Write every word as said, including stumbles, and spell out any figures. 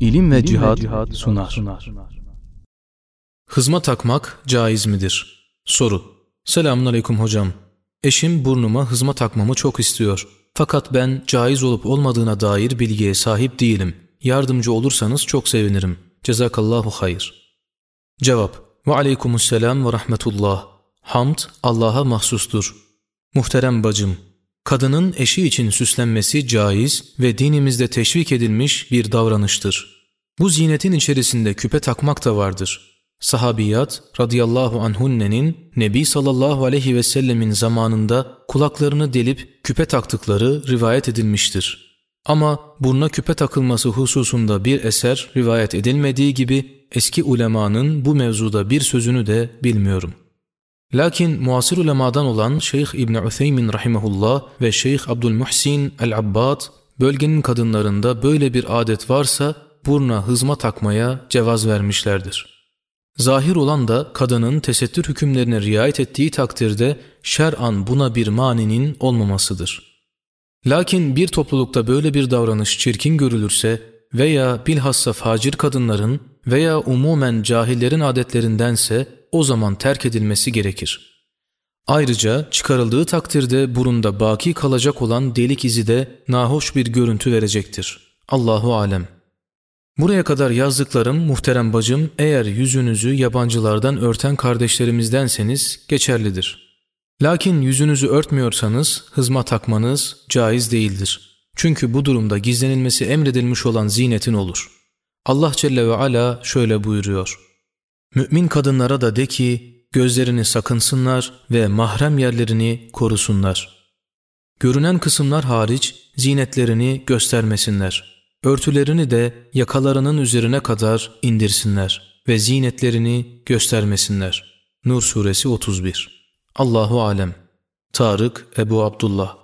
İlim ve Cihad sunar. Hızma takmak caiz midir? Soru. Selamünaleyküm hocam. Eşim burnuma hızma takmamı çok istiyor. Fakat ben caiz olup olmadığına dair bilgiye sahip değilim. Yardımcı olursanız çok sevinirim. Cezakallahu hayır. Cevap. Ve aleykümüsselam ve rahmetullah. Hamd Allah'a mahsustur. Muhterem bacım, kadının eşi için süslenmesi caiz ve dinimizde teşvik edilmiş bir davranıştır. Bu zinetin içerisinde küpe takmak da vardır. Sahabiyat radıyallahu anhunnenin Nebi sallallahu aleyhi ve sellemin zamanında kulaklarını delip küpe taktıkları rivayet edilmiştir. Ama buruna küpe takılması hususunda bir eser rivayet edilmediği gibi eski ulemanın bu mevzuda bir sözünü de bilmiyorum. Lakin muasir ulemadan olan Şeyh İbni Ütheymin rahimehullah ve Şeyh Abdülmuhsin el-Abbad bölgenin kadınlarında böyle bir adet varsa buruna hızma takmaya cevaz vermişlerdir. Zahir olan da kadının tesettür hükümlerine riayet ettiği takdirde şer'an buna bir maninin olmamasıdır. Lakin bir toplulukta böyle bir davranış çirkin görülürse veya bilhassa facir kadınların veya umumen cahillerin adetlerindense o zaman terk edilmesi gerekir. Ayrıca çıkarıldığı takdirde burunda baki kalacak olan delik izi de nahoş bir görüntü verecektir. Allahu alem. Buraya kadar yazdıklarım muhterem bacım, eğer yüzünüzü yabancılardan örten kardeşlerimizdenseniz geçerlidir. Lakin yüzünüzü örtmüyorsanız hızma takmanız caiz değildir. Çünkü bu durumda gizlenilmesi emredilmiş olan zinetin olur. Allah Celle ve Ala şöyle buyuruyor. Mümin kadınlara da de ki, gözlerini sakınsınlar ve mahrem yerlerini korusunlar. Görünen kısımlar hariç zinetlerini göstermesinler. Örtülerini de yakalarının üzerine kadar indirsinler ve zinetlerini göstermesinler. Nur suresi otuz bir. Allahu alem. Tarık Ebu Abdullah.